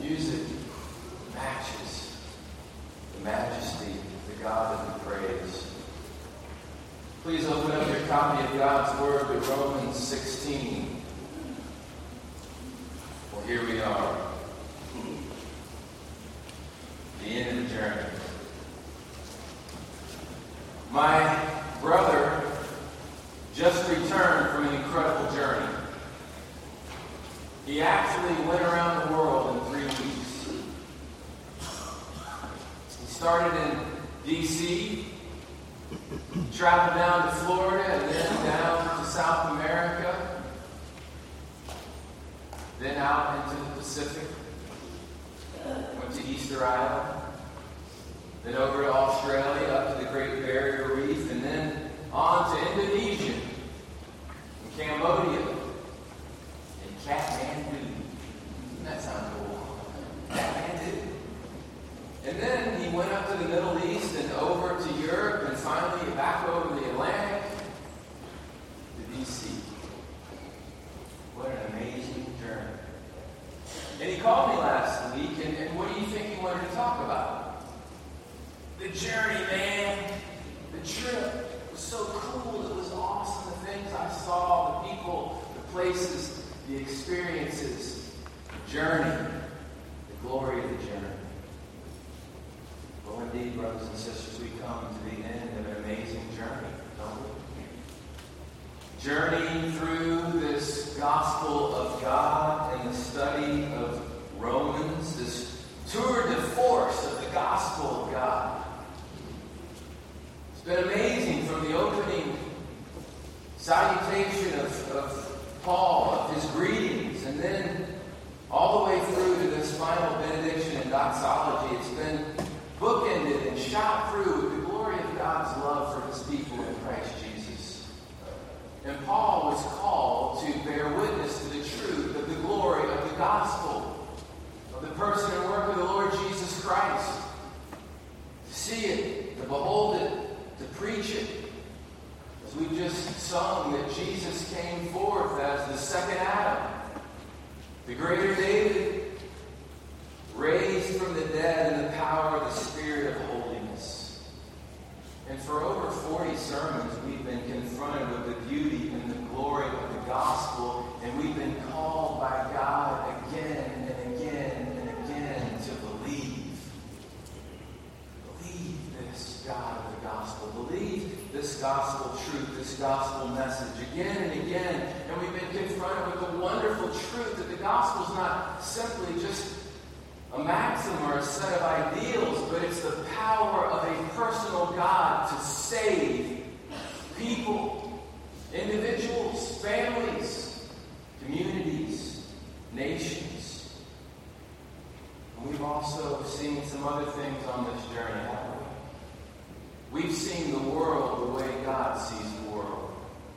music matches the majesty of the God that we praise. Please open up your copy of God's Word to Romans 16. Well, here we are. The end of the journey. My brother just returned from an incredible journey. He actually went around the world in 3 weeks. He started in D.C., traveled down to Florida, and then down to South America, then out into the Pacific, went to Easter Island, then over to Australia, up to the Great Barrier Reef, and then on to Indonesia, and Cambodia, and Kathmandu. Doesn't that sound cool? Kathmandu. And then he went up to the Middle East and over to Europe, and finally back over the Atlantic to D.C. What an amazing journey. And he called me last week, and what do you think he wanted to talk about? The journey, man. The trip. It was so cool. It was awesome. The things I saw, the people, the places, the experiences, the journey, the glory of the journey. Well, indeed, brothers and sisters, we come to the end of an amazing journey, don't we? Journeying through this gospel of God and the study of Romans, this tour de force of the gospel of God. It's been amazing from the opening salutation of Paul, of his greetings, and then all the way through to this final benediction and doxology. It's been bookended and shot through with the glory of God's love for his people in Christ Jesus. And Paul was called to bear witness to the truth of the glory of the gospel, of the person and work of the Lord Jesus Christ. To see it, to behold it, to preach it. As we just sung that Jesus came forth as the second Adam, the greater David, raised from the dead in the power of the Spirit of holiness. And for over 40 sermons, we've been confronted with the beauty and the glory of the gospel, and we've been called by God again and again and again to believe. Believe this God of the gospel. Believe this gospel truth, this gospel message again and again. And we've been confronted with the wonderful truth that the gospel is not simply just a maxim or a set of ideals, but it's the power of a personal God to save people, individuals, families, communities, nations. And we've also seen some other things on this journey, haven't we? We've seen the world the way God sees the world.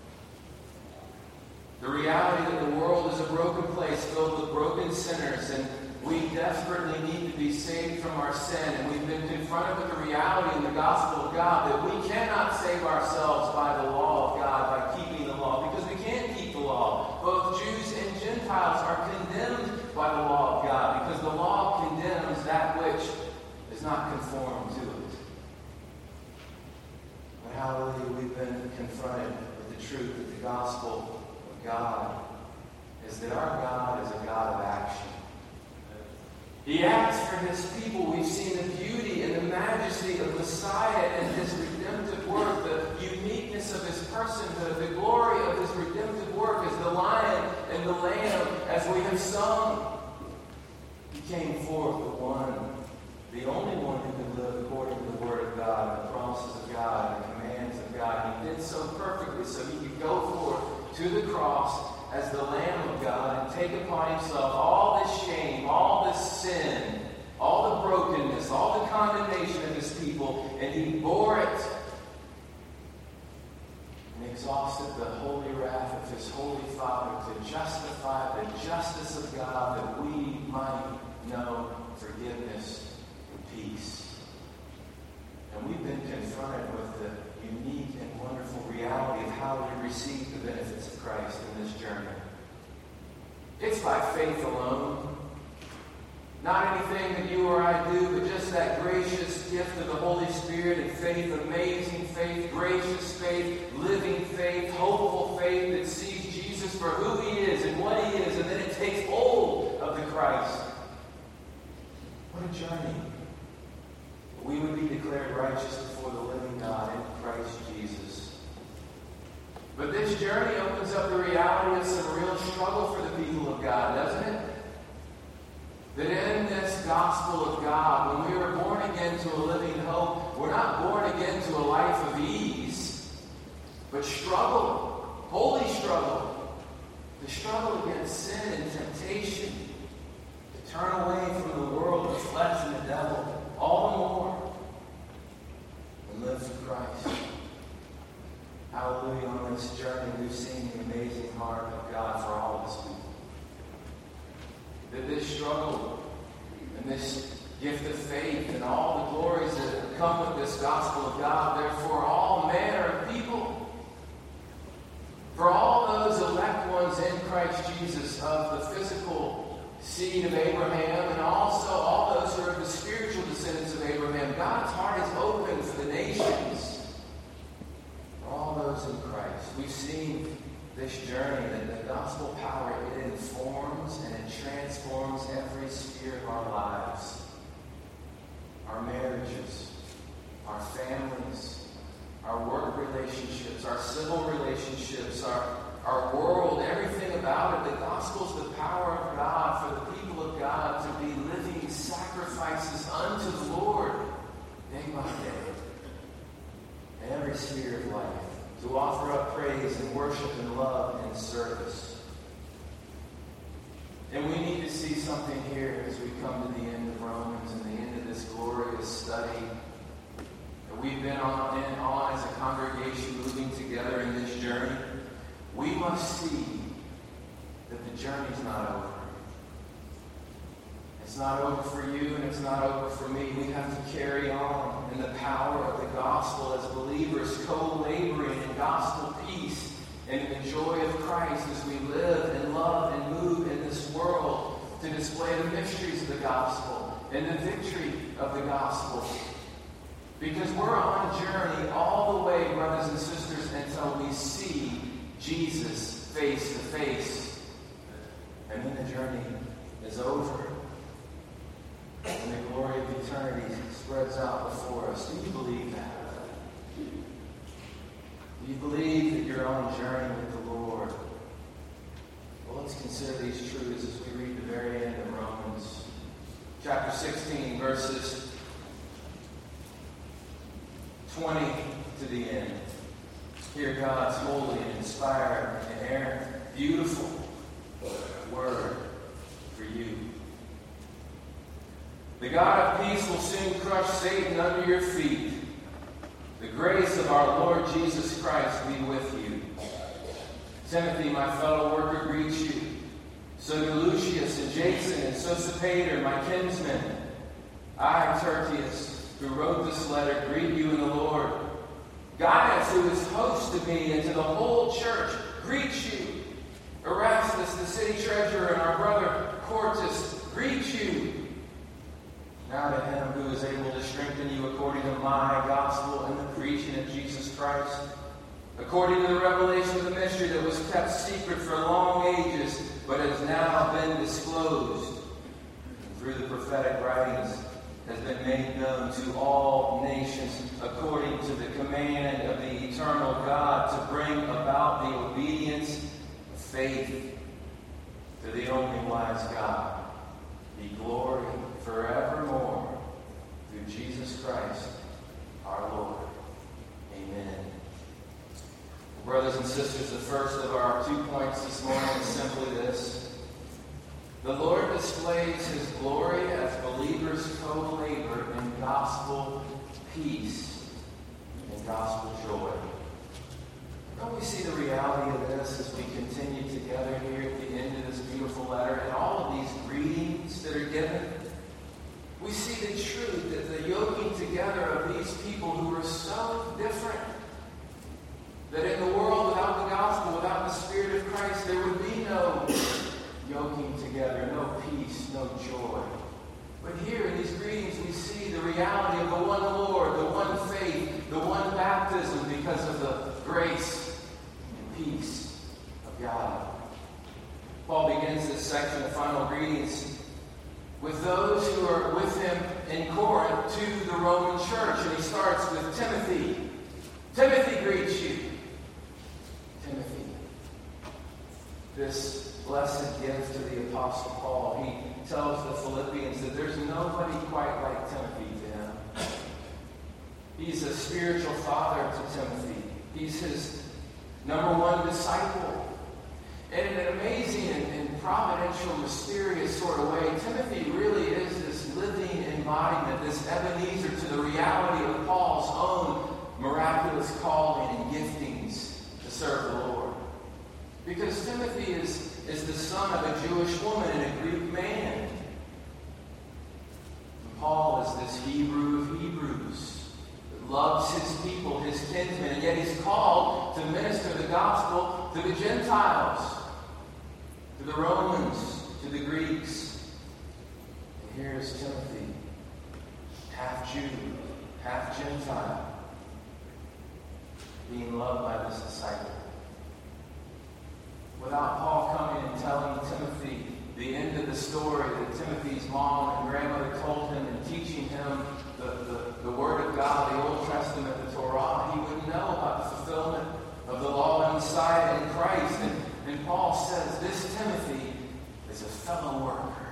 The reality that the world is a broken place filled with broken sinners, and we desperately need to be saved from our sin. And we've been confronted with the reality in the gospel of God that we cannot save ourselves by the law of God, by keeping the law, because we can't keep the law. Both Jews and Gentiles are condemned by the law of God, because the law condemns that which is not conformed to it. But hallelujah, we've been confronted with the truth that the gospel of God is that our God is a God of action. He acts for his people. We've seen the beauty and the majesty of Messiah and his redemptive work, the uniqueness of his personhood, the glory of his redemptive work as the lion and the lamb, as we have sung. He came forth the one, the only one who could live according to the word of God, the promises of God, and the commands of God. He did so perfectly so he could go forth to the cross as the Lamb of God and take upon himself all this shame, all this sin, all the brokenness, all the condemnation of his people, and he bore it and exhausted the holy wrath of his holy Father to justify the justice of God that we might know forgiveness and peace. And we've been confronted with the unique and wonderful reality of how we receive the benefits of Christ in this journey. It's by faith alone. Not anything that you or I do, but just that gracious gift of the Holy Spirit and faith, amazing faith, gracious faith, living faith, hopeful faith that sees Jesus for who he is and what he is, and then it takes hold of the Christ. What a journey. We would be declared righteous before the living God in Christ Jesus. But this journey opens up the reality of some real struggle for the people of God, doesn't it? That in this gospel of God, when we are born again to a living hope, we're not born again to a life of ease, but struggle, holy struggle, to struggle against sin and temptation, to turn away from the world, the flesh, and the devil, all the more, and live for Christ. Hallelujah. On this journey, we've seen the amazing heart of God for all of his people. That this struggle and this gift of faith and all the glories that come with this gospel of God, they're for all manner of people. For all those elect ones in Christ Jesus of the physical seed of Abraham, and also all those who are the spiritual descendants of Abraham, God's heart is open for the nations. For all those in Christ. We've seen this journey, that the gospel power, it informs and it transforms every sphere of our lives. Our marriages, our families, our work relationships, our civil relationships, our world, everything about it. The gospel is the power of God for the people of God to be living sacrifices unto the Lord day by day. In every sphere of life. To offer up praise and worship and love and service. And we need to see something here as we come to the end of Romans and the end of this glorious study that we've been on as a congregation moving together in this journey. We must see that the journey's not over. It's not over for you and it's not over for me. We have to carry on in the power of the gospel as believers, co-laboring in gospel peace and in the joy of Christ as we live and love and move in this world to display the mysteries of the gospel and the victory of the gospel. Because we're on a journey all the way, brothers and sisters, until we see Jesus face to face. And then the journey is over. And the glory of eternity spreads out before us. Do you believe that? Do you believe that you're on a journey with the Lord? Well, let's consider these truths as we read the very end of Romans. Chapter 16, verses 20 to the end. Hear God's holy and inspired, inerrant, beautiful word for you. The God of peace will soon crush Satan under your feet. The grace of our Lord Jesus Christ be with you. Timothy, my fellow worker, greets you. So do Lucius and Jason and Sosipater, my kinsmen. I, Tertius, who wrote this letter, greet you in the Lord. Gaius, who is host to me and to the whole church, greets you. Erastus, the city treasurer, and our brother Quartus, greet you. Now to him who is able to strengthen you according to my gospel and the preaching of Jesus Christ, according to the revelation of the mystery that was kept secret for long ages, but has now been disclosed, and through the prophetic writings has been made known to all nations, according to the command of the eternal God, to bring about the obedience of faith to the only wise God. Be glory forevermore through Jesus Christ our Lord. Amen. Brothers and sisters, the first of our 2 points this morning is simply this. The Lord displays his glory as believers co-labor in gospel peace and gospel joy. Don't we see the reality of this as we continue together here at the end of this beautiful letter and all of these greetings that are given? We see the truth that the yoking together of these people who are so different, that in the world without the gospel, without the Spirit of Christ, there would be no yoking together, no peace, no joy. in Corinth to the Roman church. And he starts with Timothy. Timothy greets you. Timothy. This blessed gift to the Apostle Paul. He tells the Philippians that there's nobody quite like Timothy to him. He's a spiritual father to Timothy. He's his number one disciple. And in an amazing and providential, mysterious sort of way, Timothy really is this living embodiment, this Ebenezer to the reality of Paul's own miraculous calling and giftings to serve the Lord. Because Timothy is the son of a Jewish woman and a Greek man. And Paul is this Hebrew of Hebrews. Loves his people, his kinsmen, and yet he's called to minister the gospel to the Gentiles, to the Romans, to the Greeks. And here's Timothy, half Jew, half Gentile, being loved by this disciple. Without Paul coming and telling Timothy the end of the story that Timothy's mom and grandmother told him and teaching him the Word of God, the Old Testament, the Torah, he wouldn't know about the fulfillment of the law and Messiah in Christ. And Paul says this Timothy is a fellow worker.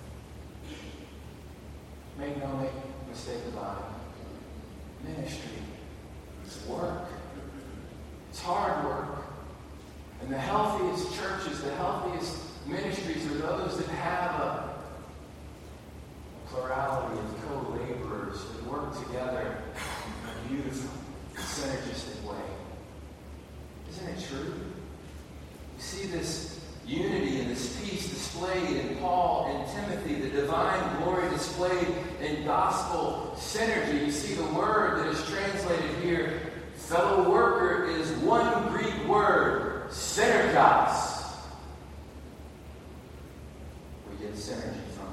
Make no mistake about it. Ministry is work. It's hard work. And the healthiest churches, the healthiest ministries are those that have a plurality of co-laborers that work together in a beautiful, synergistic way. Isn't it true? You see this unity and this peace displayed in Paul and Timothy, the divine glory displayed in gospel synergy. You see the word that is translated here, fellow worker, is one Greek word, synergos. We get synergy from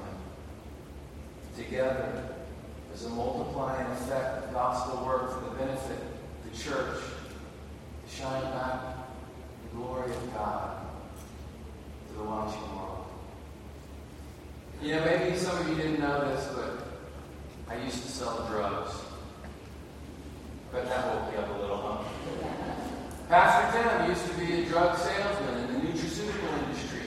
it. Together, as a multiplying effect of gospel work for the benefit of the church, to shine back the glory of God to the watching world. You know, maybe some of you didn't know this, but I used to sell drugs. But that woke you up a little, huh? Pastor Tim used to be a drug salesman in the nutraceutical industry.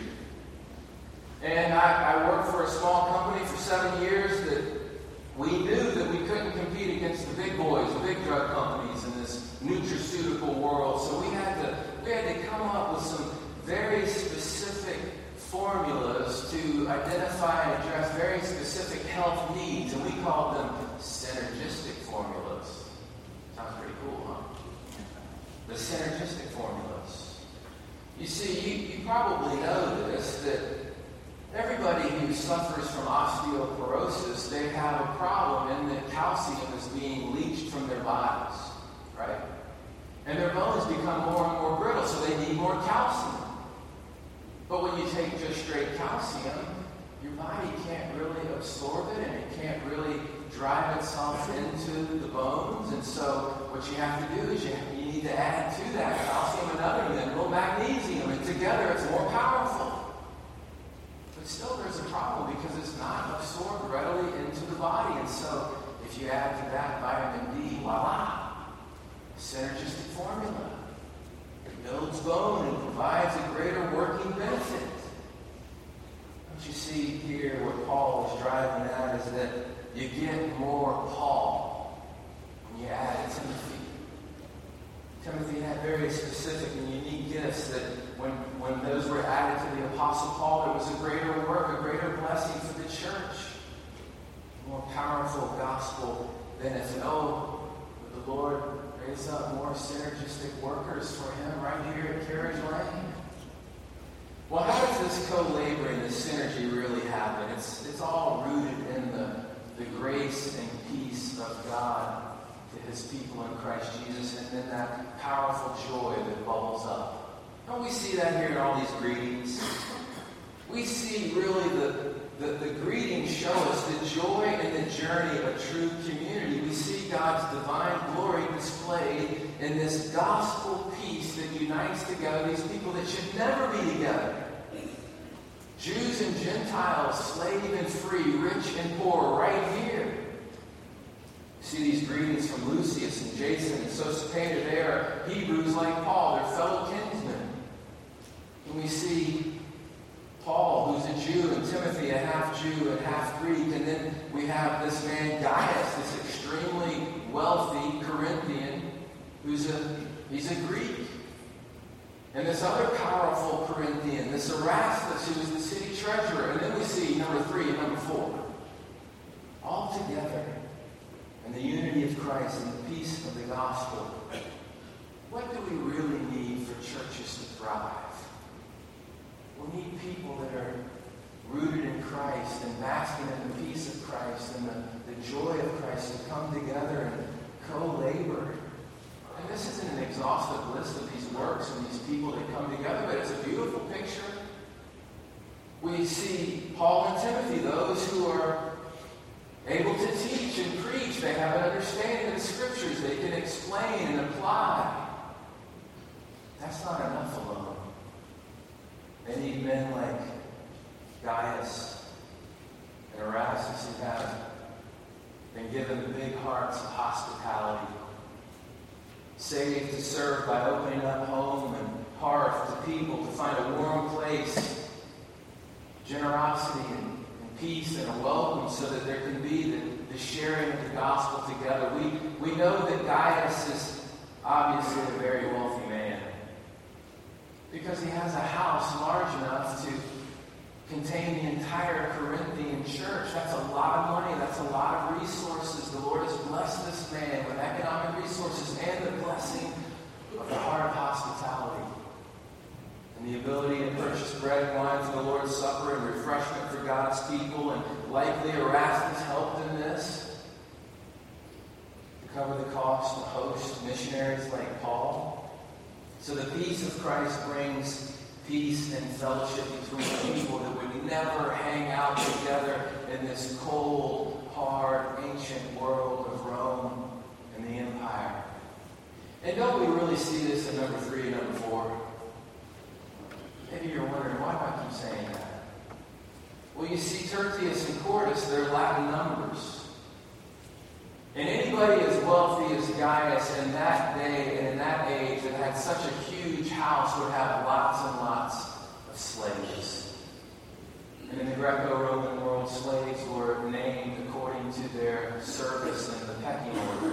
And I worked for a small company for 7 years that we knew that we couldn't compete against the big boys, the big drug companies in this nutraceutical world. So we had to come up with some very specific formulas to identify and address very specific health needs, and we called them synergistic formulas. Sounds pretty cool, huh? The synergistic formulas. You see, you probably know this, that everybody who suffers from osteoporosis, they have a problem in that calcium is being leached from their bodies, right? And their bones become more and more brittle, so they need more calcium. But when you take just straight calcium, your body can't really absorb it, and it can't really drive itself into the bones. And so what you have to do is you need to add to that calcium another mineral, magnesium, and together it's more powerful. But still there's a problem because it's not absorbed readily into the body. And so if you add to that vitamin D, voila, synergistic formula. It builds bone and provides a greater working benefit. Don't you see here what Paul is driving at is that you get more Paul when you add Timothy. Timothy had very specific and unique gifts that when those were added to the Apostle Paul, there was a greater work, a greater blessing for the church. More powerful gospel benefit. Oh, would the Lord raise up more synergistic workers for him right here at Carriage Lane? Well, how does this co-laboring, this synergy really happen? It's all rooted in the grace and peace of God to his people in Christ Jesus, and then that powerful joy that bubbles up. Don't we see that here in all these greetings? We see really the greetings show us the joy and the journey of true community. We see God's divine glory displayed in this gospel peace that unites together these people that should never be together. Jews and Gentiles, slave and free, rich and poor, right here. see these greetings from Lucius and Jason and Sosipater. They are Hebrews like Paul. They're fellow kinsmen. And we see Paul, who's a Jew, and Timothy, a half-Jew and half-Greek. And then we have this man Gaius, this extremely wealthy Corinthian, he's a Greek. And this other powerful Corinthian, this Erastus, who was the city treasurer. And then we see number 3 and number 4. All together in the unity of Christ and the peace of the gospel. What do we really need for churches to thrive? We need people that are rooted in Christ and basking in the peace of Christ and the joy of Christ to come together and co-labor. And this isn't an exhaustive list of these works and these people that come together, but it's a beautiful picture. We see Paul and Timothy, those who are able to teach and preach. They have an understanding of the Scriptures. They can explain and apply. That's not enough alone. They need men like Gaius and Erastus who have been given the big hearts of hospitality, saved to serve by opening up home and hearth to people, to find a warm place, generosity and peace and a welcome so that there can be the sharing of the gospel together. We know that Gaius is obviously a very wealthy man because he has a house large enough to contain the entire Corinthian church. That's a lot of money. That's a lot of resources. The Lord has blessed this man with economic resources and the blessing of the heart of hospitality. And the ability to purchase bread and wine for the Lord's Supper and refreshment for God's people. And likely Erastus helped in this to cover the cost to host missionaries like Paul. So the peace of Christ brings peace and fellowship between people that would never hang out together in this cold, hard, ancient world of Rome and the empire. And don't we really see this in number 3 and number 4? Maybe you're wondering, why do I keep saying that? Well, you see, Tertius and Quartus, they're Latin numbers. And anybody as wealthy as Gaius in that day and in that age that had such a huge house would have lots and lots of slaves. And in the Greco-Roman world, slaves were named according to their service in the pecking order.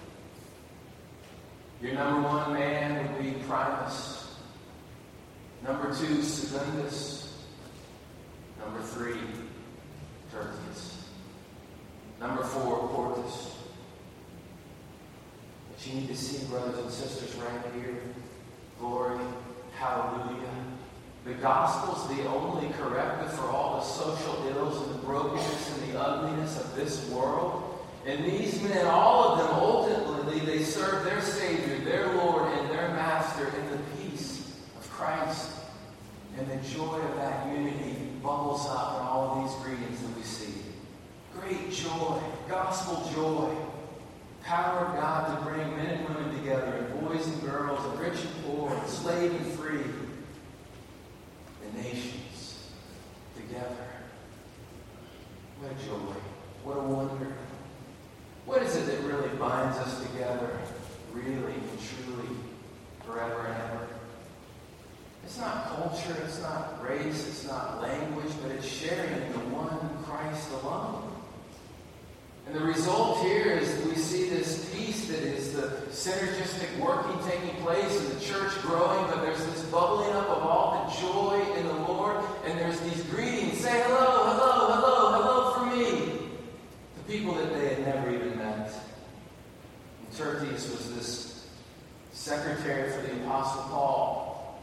Your number 1 man would be Primus. Number 2, Secundus. Number 3, Tertius. Number 4, Quartus. But you need to see, brothers and sisters, right here. Glory, hallelujah. The gospel's the only corrective for all the social ills and the brokenness and the ugliness of this world. And these men, all of them, ultimately, they serve their Savior, their Lord, and their Master in the peace of Christ. And the joy of that unity bubbles up in all of these greetings that we see. Great joy, gospel joy. Power of God to bring men and women together, and boys and girls, and rich and poor, and slave and free. The nations together. What a joy. What a wonder. What is it that really binds us together, really and truly, forever and ever? It's not culture, it's not race, it's not language, but it's sharing the one Christ alone. And the result here is we see this peace that is the synergistic working taking place and the church growing, but there's this bubbling up of all the joy in the Lord, and there's these greetings. Say hello, hello, hello, hello for me. The people that they had never even met. And Tertius was this secretary for the Apostle Paul.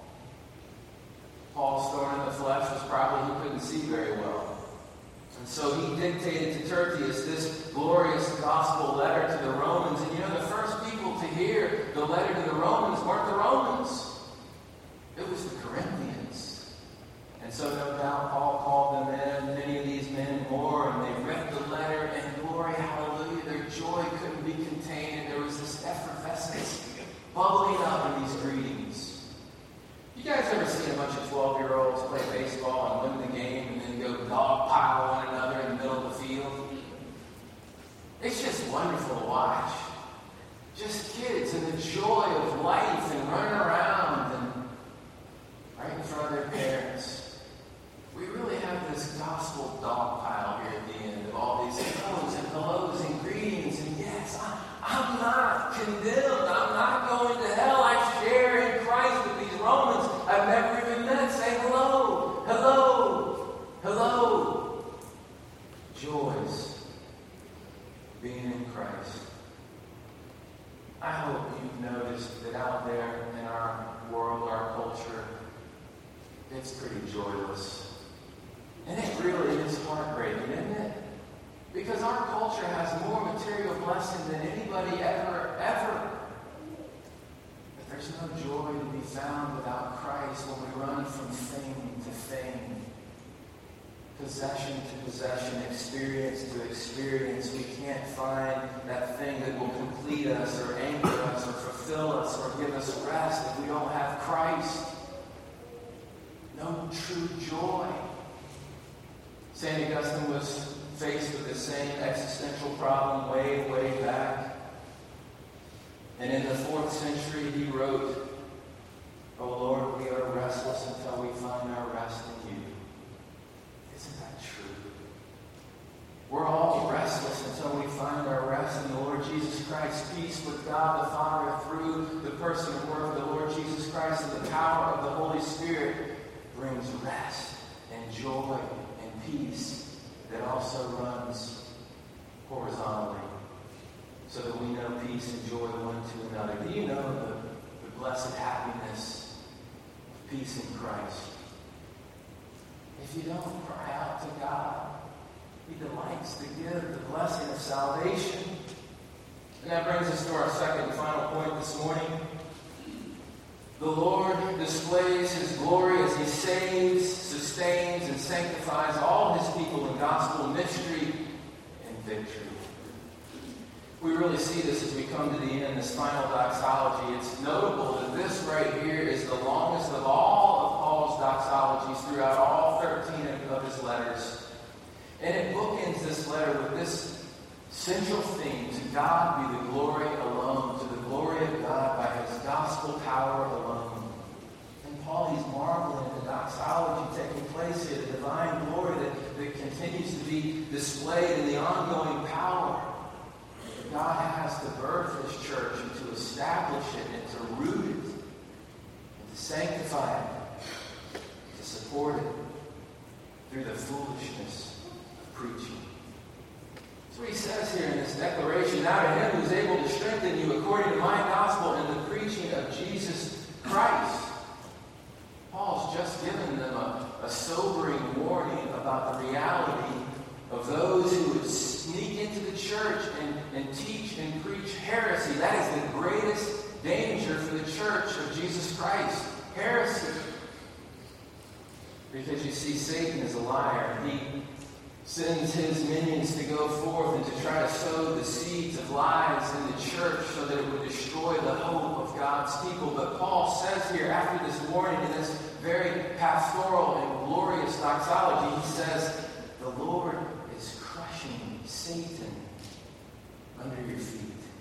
Paul's thorn in the flesh was probably he couldn't see very well. And so he dictated to Tertius this glorious gospel letter to the Romans. And you know, the first people to hear the letter to the Romans weren't the Romans. It was the Corinthians. And so no doubt Paul called them in, many of these men more, and they read the letter, and glory, hallelujah, their joy couldn't be contained. And there was this effervescence bubbling up in these greetings. You guys ever seen a bunch of 12-year-olds play baseball and win the game and then go dog pile one another in the middle of the field? It's just wonderful to watch. Just kids and the joy of life and running around and right in front of their parents. We really have this gospel dog pile here at the end of all these hellos and greetings. And yes, I'm not condemned. I'm not going to hell. I share in Christ with these Romans I've never even met. Say hello, hello, hello. Joys being in Christ. I hope you've noticed that out there in our world, our culture, it's pretty joyless. And it really is heartbreaking, isn't it? Because our culture has more material blessing than anybody ever. But there's no joy to be found without Christ when we run from thing to thing, possession to possession, experience to experience. We can't find that thing that will complete us or anchor us or fulfill us or give us rest if we don't have Christ. No true joy. St. Augustine was faced with the same existential problem way back. And in the 4th century, he wrote, "O Lord, we are restless until we find our rest in you." Isn't that true? We're all restless until we find our rest in the Lord Jesus Christ. Peace with God the Father through the person and work of the Lord Jesus Christ and the power of the Holy Spirit brings rest and joy and peace that also runs horizontally so that we know peace and joy one to another. Do you know the blessed happiness of peace in Christ? If you don't cry out to God, He delights to give the blessing of salvation. And that brings us to our second and final point this morning. The Lord displays His glory as He saves, sustains, and sanctifies all His people in gospel mystery and victory. We really see this as we come to the end, this final doxology. It's notable that this right here is the longest of all of Paul's doxologies throughout all 13 of his letters. And it bookends this letter with this central theme: to God be the glory alone, to the glory of God by His gospel power alone. And Paul, he's marveling at the doxology taking place here, the divine glory that continues to be displayed in the ongoing power that God has to birth His church and to establish it and to root it and to sanctify it, to support it through the foolishness of preaching. That's what he says here in this declaration. Now to Him who is able to strengthen you according to my gospel and the preaching of Jesus Christ. Paul's just given them a sobering warning about the reality of those who would sneak into the church and teach and preach heresy. That is the greatest danger for the church of Jesus Christ. Heresy. Because you see, Satan is a liar. He sends his minions to go forth and to try to sow the seeds of lies in the church so that it would destroy the hope of God's people. But Paul says here, after this warning, in this very pastoral and glorious doxology, he says, the Lord is crushing Satan under your feet.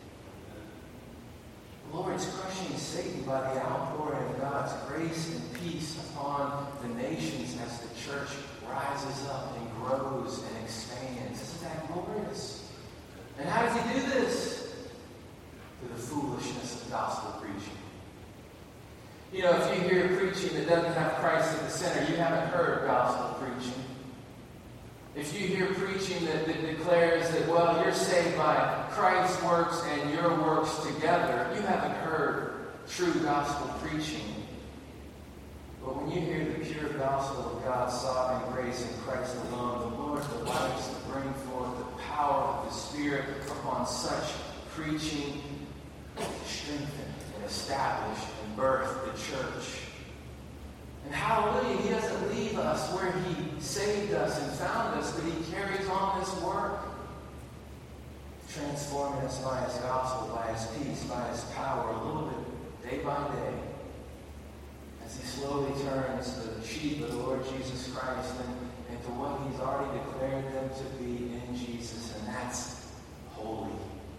The Lord is crushing Satan by the outpouring of God's grace and peace upon the nations as the church rises up and grows and expands. Isn't that glorious? And how does He do this? Through the foolishness of gospel preaching. You know, if you hear preaching that doesn't have Christ at the center, you haven't heard gospel preaching. If you hear preaching that declares that, well, you're saved by Christ's works and your works together, you haven't heard true gospel preaching. But when you hear the pure gospel of God's sovereign grace in Christ alone, the Lord delights to bring forth the power of the Spirit upon such preaching to strengthen and establish and birth the church. And hallelujah, He doesn't leave us where He saved us and found us, but He carries on this work, transforming us by His gospel, by His peace, by His power, a little bit, day by day, as He slowly turns the sheep of the Lord Jesus Christ into what He's already declared them to be in Jesus, and that's holy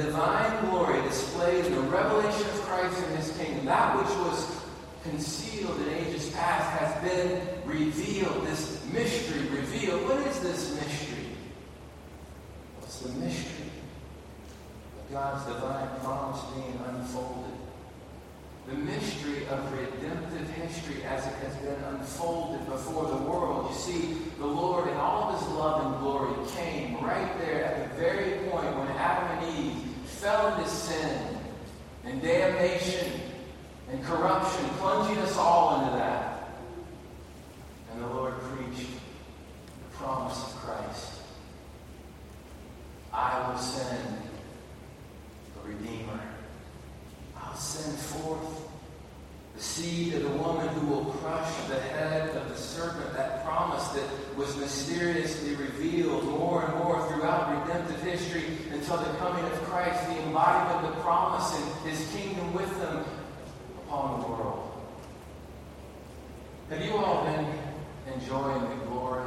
divine glory displayed in the revelation of Christ and his kingdom, that which was concealed in ages past, has been revealed. This mystery revealed. What is this mystery? What's the mystery of God's divine promise being unfolded? The mystery of redemptive history as it has been unfolded before the world. You see, the Lord in all of his love and glory came right there at the very point when Adam and Eve fell into sin and damnation and corruption, plunging us all into that. And the Lord preached the promise of Christ. I will send a Redeemer. I'll send forth the seed of the woman who will crush the head of the serpent. That promise that was mysteriously revealed more and more throughout redemptive history until the coming of Christ, the embodiment of the promise and his kingdom with them upon the world. Have you all been enjoying the glory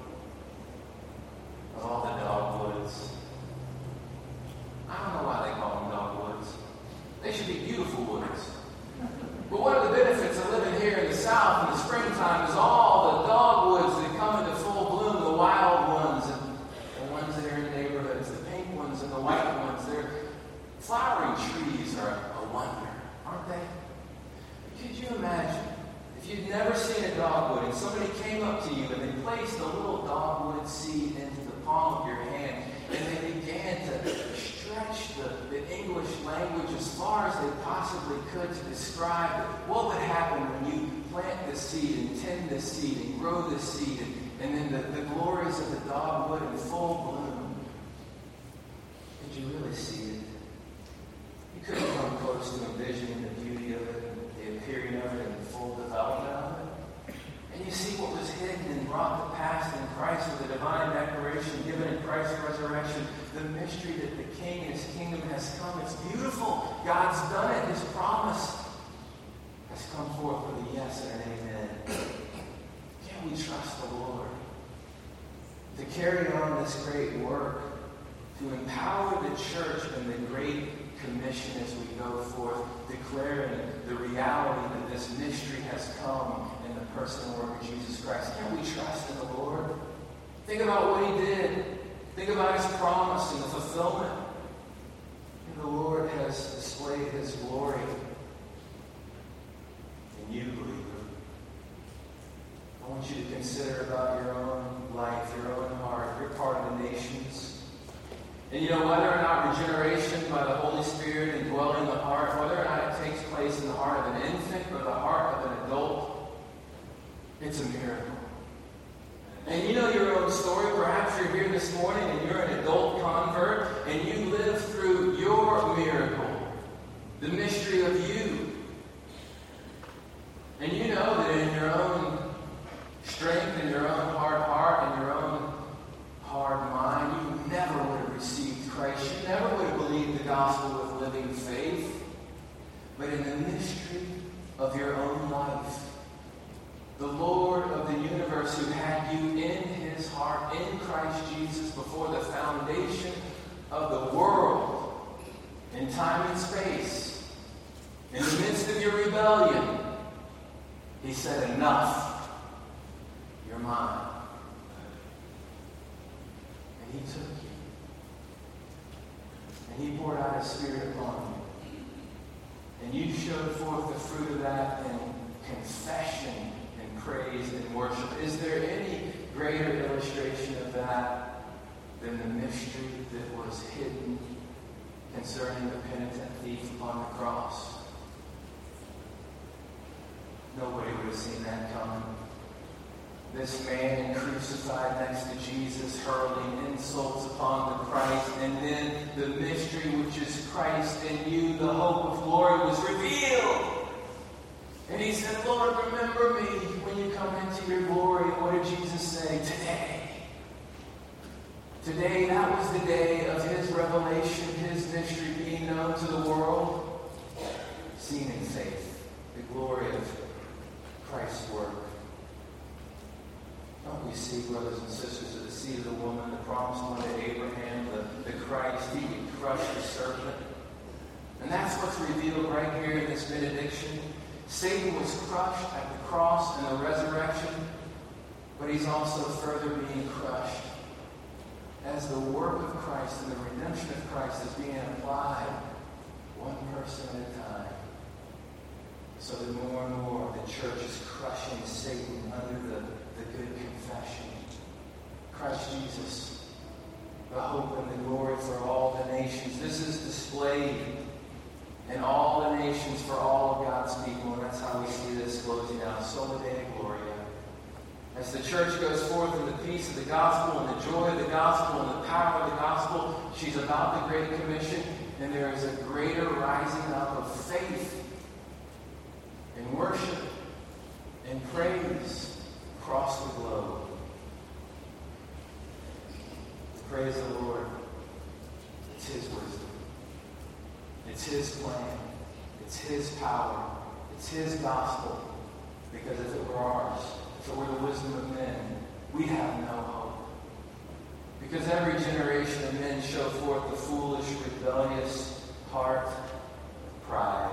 of all the dogwoods? I don't know why they call them dogwoods. They should be beautiful woods. But one of the benefits of living here in the South in the springtime is all the dogwoods that come into full bloom, the wild ones and the ones that are in neighborhoods, the pink ones and the white ones. Their flowering trees are a wonder, aren't they? Could you imagine if you'd never seen a dogwood and somebody came up to you and they placed a little dogwood seed into the palm of your hand and they began to stretch the English language as far as they possibly could to describe what would happen when you plant this seed and tend this seed and grow this seed and then the glories of the dogwood in full bloom. Did you really see it? You couldn't come close to envisioning the beauty of it, the appearing of it, and the full development of it. And you see what was hidden and brought to pass in Christ with the divine declaration given in Christ's resurrection. The mystery that the King and his kingdom has come. It's beautiful. God's done it. His promise has come forth with a yes and an amen. Can we trust the Lord to carry on this great work, to empower the church in the Great Commission as we go forth, declaring the reality that this mystery has come in the person and work of Jesus Christ? Can we trust in the Lord? Think about what he did. Think about his promise and the fulfillment. And the Lord has displayed his glory in you, believer. I want you to consider about your own life, your own heart. You're part of the nations. And you know, whether or not regeneration by the Holy Spirit and dwelling in the heart, whether or not it takes place in the heart of an infant or the heart of an adult, it's a miracle. And you know your own story. Perhaps you're here this morning and you're an adult convert and you live through your miracle, the mystery of you. And you know that in your own strength and your own hard heart and your own hard mind, you never would have received Christ. You never would have believed the gospel with living faith. But in the mystery of your own life, the Lord of the universe, who had you in his heart in Christ Jesus before the foundation of the world, in time and space, in the midst of your rebellion, he said, enough, you're mine. And he took you. And he poured out his Spirit upon you. And you showed forth the fruit of that in confession and praise and worship. Is there any greater illustration of that than the mystery that was hidden concerning the penitent thief upon the cross? Nobody would have seen that coming. This man crucified next to Jesus, hurling insults upon the Christ, and then the mystery which is Christ in you, the hope of glory, was revealed. And he said, Lord, remember me when you come into your glory. And what did Jesus say? Today. Today, that was the day of his revelation, his mystery being known to the world, seen in faith, the glory of Christ's work. Don't we see, brothers and sisters, that the seed of the woman, the promised one to Abraham, the Christ, he crushed the serpent. And that's what's revealed right here in this benediction. Satan was crushed at the cross and the resurrection, but he's also further being crushed as the work of Christ and the redemption of Christ is being applied one person at a time. So that more and more the church is crushing Satan under the good confession. Christ Jesus, the hope and the glory for all the nations. This is displayed in all the nations for all of God's people. And that's how we see this closing out. Sola Dei Gloria. As the church goes forth in the peace of the gospel and the joy of the gospel and the power of the gospel, she's about the Great Commission. And there is a greater rising up of faith and worship and praise across the globe. Praise the Lord. It's His wisdom. It's His plan. It's His power. It's His gospel. Because if it were ours, if it were the wisdom of men, we'd have no hope. Because every generation of men show forth the foolish, rebellious heart of pride.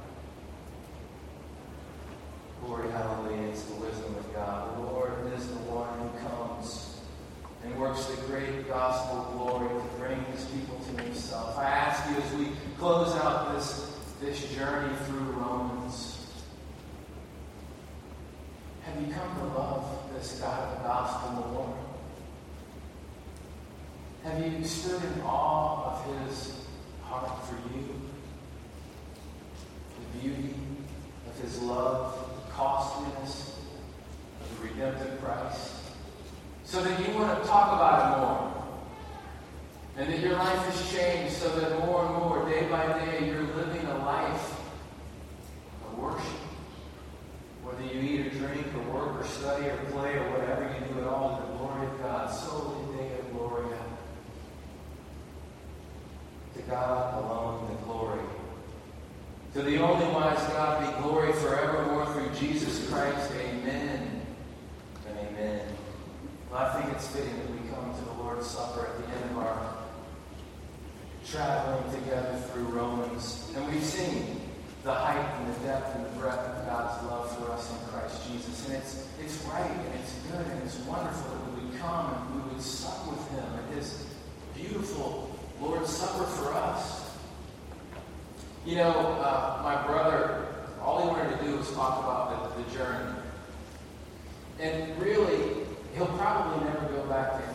Glory, hallelujah, it's the wisdom of God. The Lord is the one who comes and works the great gospel glory to bring His people to Himself. I ask you as we close out this journey through Romans, have you come to love this God of the gospel more? Have you stood in awe of His heart for you? The beauty of His love, the costliness of the redemptive price? So that you want to talk about it more. And that your life has changed so that more and more, day by day, you're living a life of worship. Whether you eat or drink or work or study or play or whatever you do, it all to the glory of God. Sola Dei Gloria. To God alone the glory. To the only wise God be glory forevermore through Jesus Christ. Amen and amen. Well, I think it's fitting that we come to the Lord's Supper at the end of our traveling together through Romans. And we've seen the height and the depth and the breadth of God's love for us in Christ Jesus. And it's right and it's good and it's wonderful that we would come and we would sup with Him at His beautiful Lord's Supper for us. You know, my brother, all he wanted to do was talk about the journey. And really, he'll probably never go back to